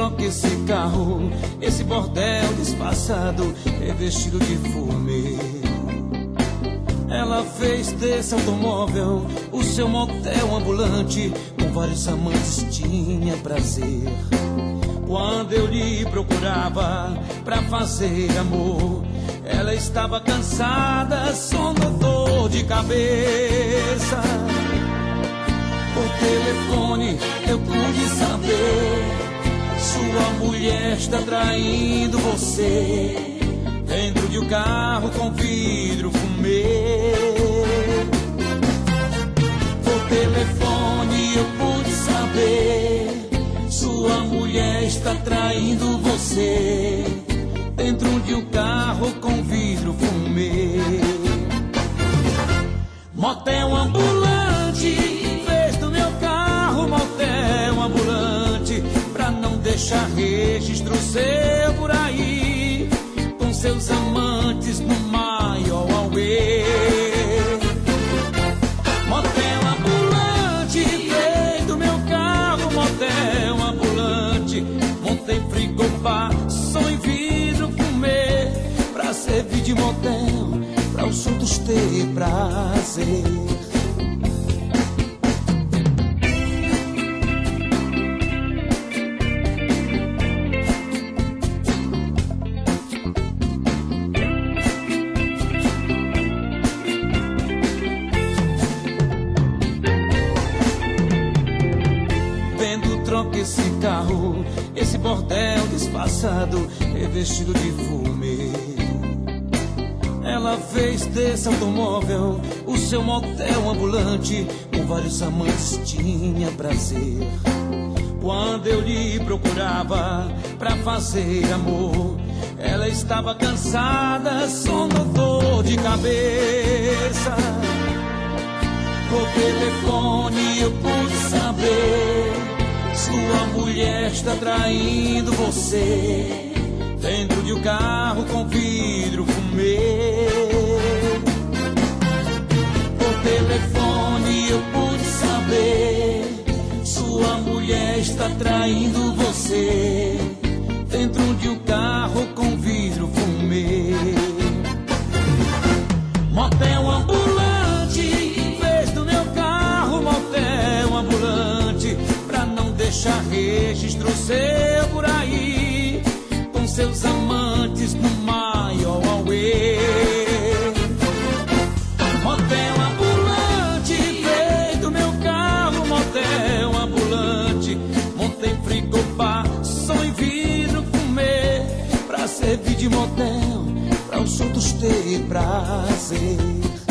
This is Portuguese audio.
troca esse carro, esse bordel disfarçado, revestido de fumê. Ela fez desse automóvel o seu motel ambulante, com vários amantes tinha prazer. Quando eu lhe procurava pra fazer amor, ela estava cansada, sono, dor de cabeça. Por telefone eu pude saber, sua mulher está traindo você, dentro de um carro com vidro fumê. Por telefone eu pude saber, sua mulher está traindo você, dentro de um carro com vidro fumê. Motel ambulante, fez do meu carro motel ambulante, pra não deixar registro seu por aí, com seus amantes no maior auê. Motel ambulante, fez do meu carro motel ambulante, montei frigobar, som em vidro fumê, pra servir de motel, pra os outros ter prazer. Troca esse carro, esse bordel disfarçado, revestido de fumê. Ela fez desse automóvel o seu motel ambulante, com vários amantes tinha prazer. Quando eu lhe procurava pra fazer amor, ela estava cansada, sono, dor de cabeça. Por telefone eu pude saber, sua mulher está traindo você, dentro de um carro com vidro fumê. Por telefone eu pude saber, sua mulher está traindo você, dentro de um carro com vidro fumê. Motel ambulante, fez do meu carro motel ambulante, pra não deixar registro seu por aí, com seus amantes no maior auê. Motel ambulante, fez do meu carro motel ambulante, montei frigobar, som em vidro fumê, pra servir de motel, pra os outros ter prazer.